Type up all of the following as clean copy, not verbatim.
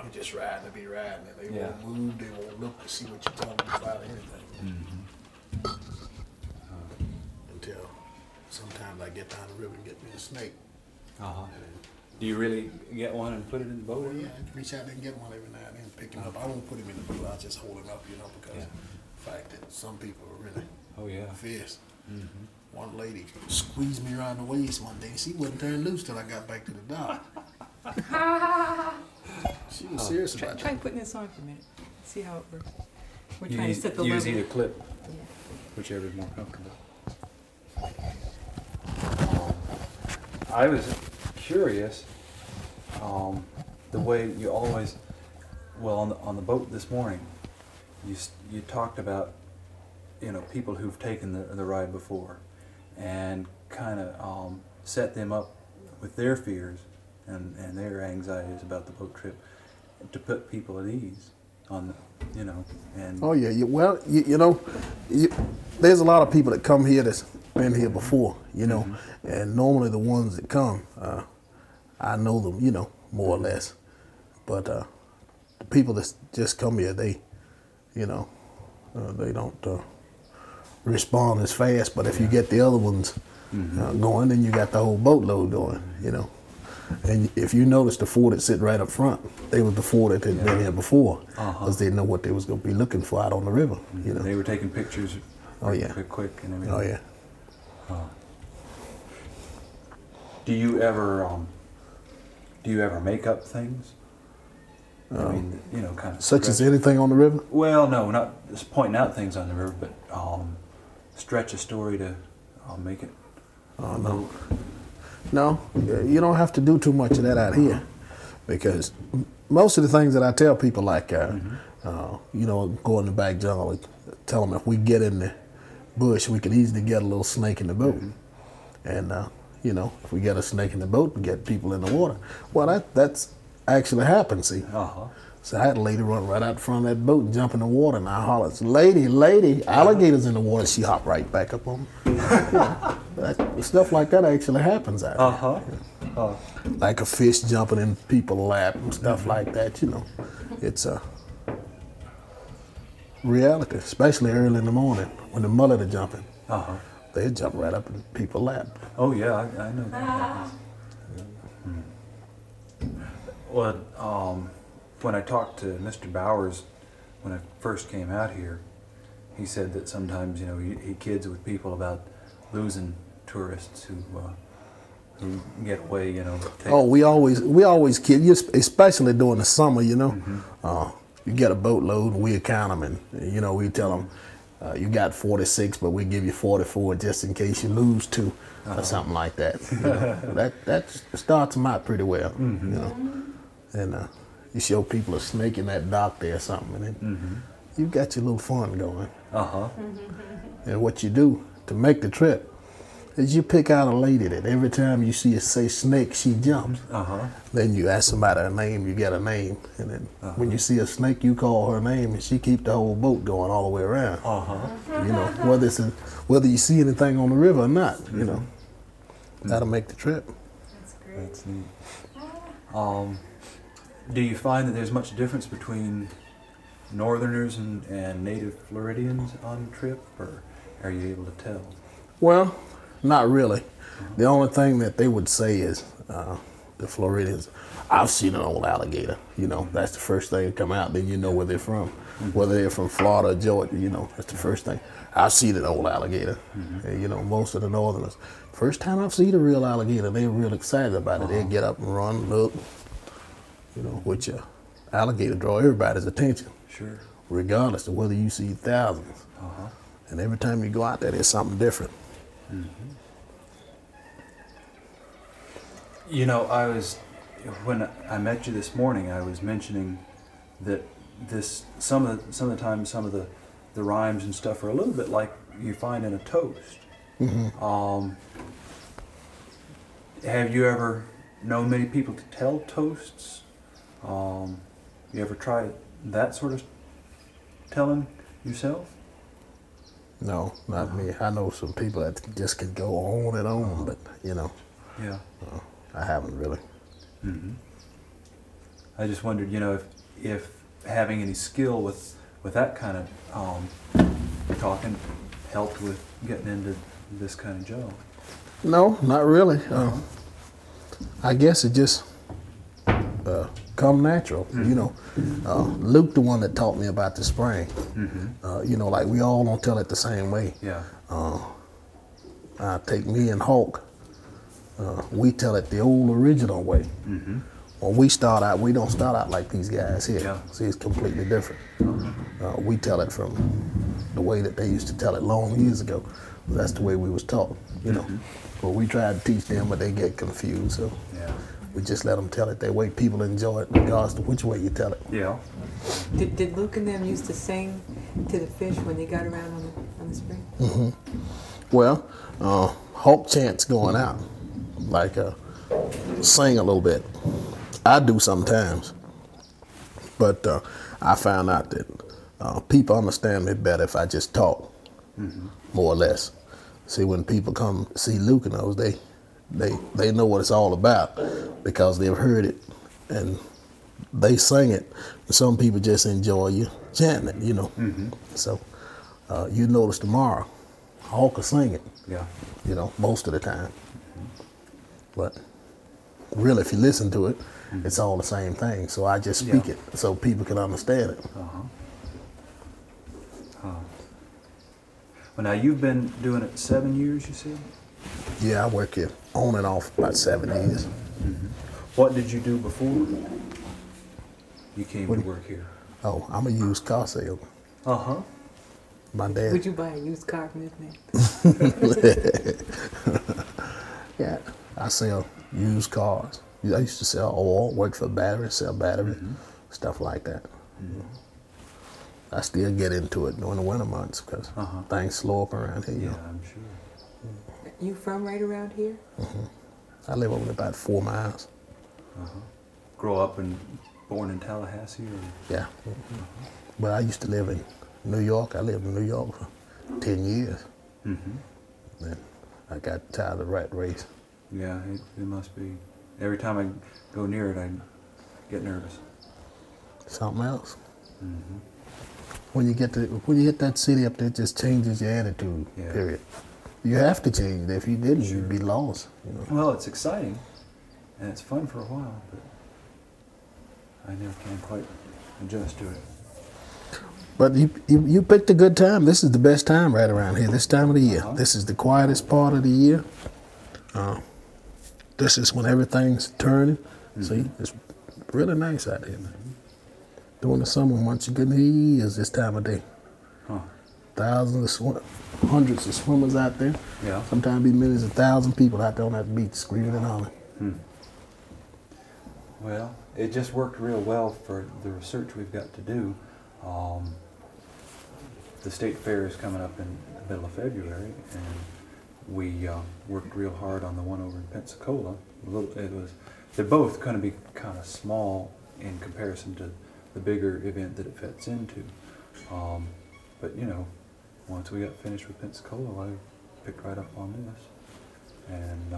people just riding to be riding, and they won't move, they won't look to see what you're telling them about anything. Until sometimes I get down the river and get me a snake. Do you really get one and put it in the boat? Oh yeah, I reach out there and get one every now and then, pick him up. I won't put him in the boat, I'll just hold him up, because the fact that some people are really fierce. One lady squeezed me around the waist one day. She wouldn't turn loose till I got back to the dock. She was serious about Try that. putting this on for a minute. See how it works. We're You trying to set the use level. either clip, whichever is more comfortable. I was curious, the way you always, on the boat this morning, you talked about, people who've taken the ride before, and kind of set them up with their fears and their anxieties about the boat trip, to put people at ease on the, and. Oh yeah, there's a lot of people that come here that's been here before, and normally the ones that come, I know them, more or less, but the people that just come here, they don't respond as fast. But if you get the other ones going, then you got the whole boatload going, And if you notice the four that sit right up front, they were the four that had been here before, because they know what they was going to be looking for out on the river. They were taking pictures. Quick and everything. Oh yeah. Do you ever make up things? I mean, kind of Such as anything on the river? Well, no, not just pointing out things on the river, but stretch a story to make it. Oh no. No, you don't have to do too much of that out here, because most of the things that I tell people, like, go in the back jungle and tell them if we get in the bush, we could easily get a little snake in the boat. And, if we get a snake in the boat and get people in the water, well, that's actually happened, see. So I had a lady run right out front of that boat and jump in the water, and I hollered, lady, alligators in the water. She hopped right back up on me. Stuff like that actually happens out here. Like a fish jumping in people's lap and stuff like that, It's a reality, especially early in the morning when the mullet are jumping. They jump right up in people's lap. Oh yeah, I know that. Well, when I talked to Mr. Bowers when I first came out here, he said that sometimes he kids with people about losing tourists who get away. We always kid you, especially during the summer. You get a boatload and we count them, and we tell them you got 46, but we give you 44 just in case you lose two or something like that. That starts them out pretty well. And you show people a snake in that dock there or something, and then you got your little fun going. And what you do to make the trip is you pick out a lady that every time you see her say snake, she jumps. Then you ask somebody her name, you get a name, and then when you see a snake, you call her name, and she keep the whole boat going all the way around. Whether you see anything on the river or not, that'll make the trip. That's great. That's neat. Do you find that there's much difference between Northerners and native Floridians on the trip, or are you able to tell? Well, not really. The only thing that they would say is the Floridians, I've seen an old alligator. That's the first thing to come out. Then you know where they're from. Whether they're from Florida or Georgia, that's the first thing. I've seen an old alligator. And, most of the Northerners, first time I've seen a real alligator, they're real excited about it. They'll get up and run, look, which alligator draw everybody's attention. Sure. Regardless of whether you see thousands. And every time you go out there, there's something different. When I met you this morning, I was mentioning that some of the time some of the rhymes and stuff are a little bit like you find in a toast. Have you ever known many people to tell toasts? You ever tried that sort of telling yourself? No, not me. I know some people that just can go on and on, but Yeah. I haven't really. I just wondered, you know, if having any skill with that kind of talking helped with getting into this kind of job. No, not really. I guess it just come natural. You know, Luke, the one that taught me about the spring. You know, like we all don't tell it the same way. Yeah. Take me and Hulk. We tell it the old original way. When we start out, we don't start out like these guys here. Yeah. See, it's completely different. We tell it from the way that they used to tell it long years ago. That's the way we was taught, you know. But we try to teach them, but they get confused. So Yeah. we just let them tell it their way. People enjoy it regardless of which way you tell it. Yeah. Did Luke and them used to sing to the fish when they got around on the spring? Well, Hulk chants going out, like sing a little bit. I do sometimes, but I found out that people understand me better if I just talk, more or less. See, when people come see Luke and those, they know what it's all about because they've heard it and they sing it. Some people just enjoy you chanting it, you know. So you notice tomorrow, Hulk will sing it, Yeah. you know, most of the time. But really, if you listen to it, it's all the same thing. So I just speak it so people can understand it. Well, now you've been doing it 7 years, you said? Yeah, I work here on and off about 7 years. What did you do before you came to work here? Oh, I'm a used car salesman. Uh-huh. My dad. Would you buy a used car from this man? Yeah, I sell used cars. I used to sell oil, work for battery, sell battery, stuff like that. I still get into it during the winter months because things slow up around here. You Yeah, know. I'm sure. You from right around here? I live over about 4 miles. Grow up and born in Tallahassee? Or? Yeah. But I used to live in New York. I lived in New York for 10 years. Then I got tired of the rat race. Yeah, it must be. Every time I go near it, I get nervous. Something else. When you hit that city up there, it just changes your attitude. Yeah. Period. You have to change it. If you didn't, you'd be lost. You know. Well, it's exciting, and it's fun for a while, but I never can quite adjust to it. But you picked a good time. This is the best time right around here. This time of the year. This is the quietest part of the year. This is when everything's turning. See, it's really nice out here. During the summer months, you couldn't hear ears this time of day. Thousands of hundreds of swimmers out there. Yeah. Sometimes be millions of 1,000 people out there on that beach screaming and hollering. Well, it just worked real well for the research we've got to do. The state fair is coming up in the middle of February, and we worked real hard on the one over in Pensacola. They're both going to be kind of small in comparison to the bigger event that it fits into. But you know, once we got finished with Pensacola, I picked right up on this, and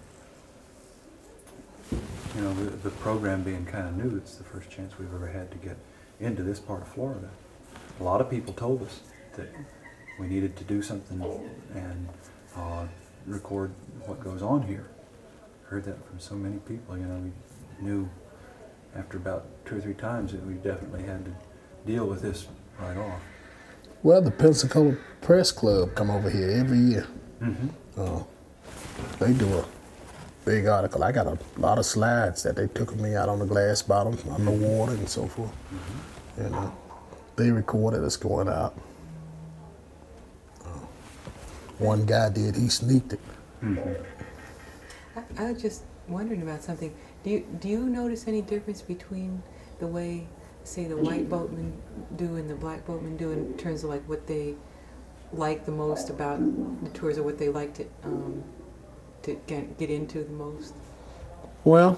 you know, the program being kind of new, it's the first chance we've ever had to get into this part of Florida. A lot of people told us that we needed to do something and record what goes on here. Heard that from so many people. You know, we knew after about 2 or 3 times that we definitely had to deal with this right off. Well, the Pensacola Press Club come over here every year. They do a big article. I got a lot of slides that they took of me out on the glass bottom, underwater and so forth. And they recorded us going out. One guy did, he sneaked it. I was just wondering about something. Do you notice any difference between the way, say, the white boatmen do and the black boatmen do in terms of like what they like the most about the tours, or what they like to get into the most? Well,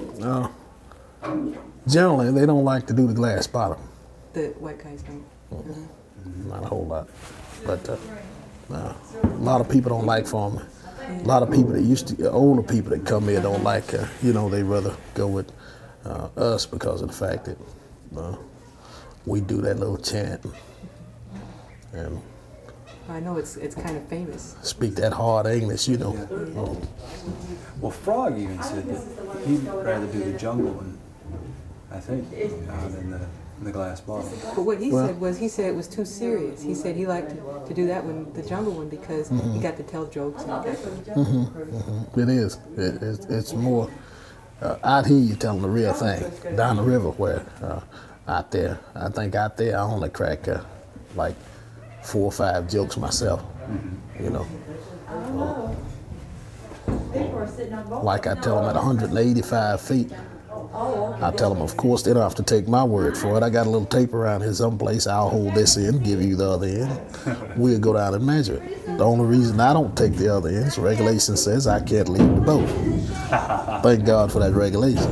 generally they don't like to do the glass bottom. The white guys don't. Not a whole lot, but a lot of people don't like farming. A lot of people that older people that come here don't like, you know, they rather go with us because of the fact that we do that little chant and I know it's kind of famous. speak that hard English, you know. Well, Frog even said that he'd rather do the jungle one, I think, than the glass bottle. But what he said was, he said it was too serious. He said he liked to do that one, the jungle one, because he got to tell jokes. And It is. It's more out here you telling the real thing. Down the river where out there, I think out there I only crack like 4 or 5 jokes myself. You know. Like I tell them at 185 feet, I tell them, of course, they don't have to take my word for it. I got a little tape around here someplace. I'll hold this end, give you the other end. We'll go down and measure it. The only reason I don't take the other end is regulation says I can't leave the boat. Thank God for that regulation.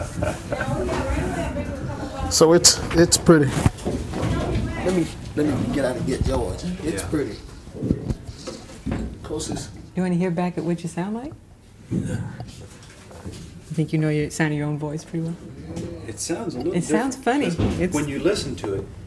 So it's pretty. Let me get out and get George. It's pretty. Of course, it's. you want to hear back at what you sound like? I think you know your sound of your own voice pretty well. It sounds a little It sounds funny. different, 'cause It's- when you listen to it,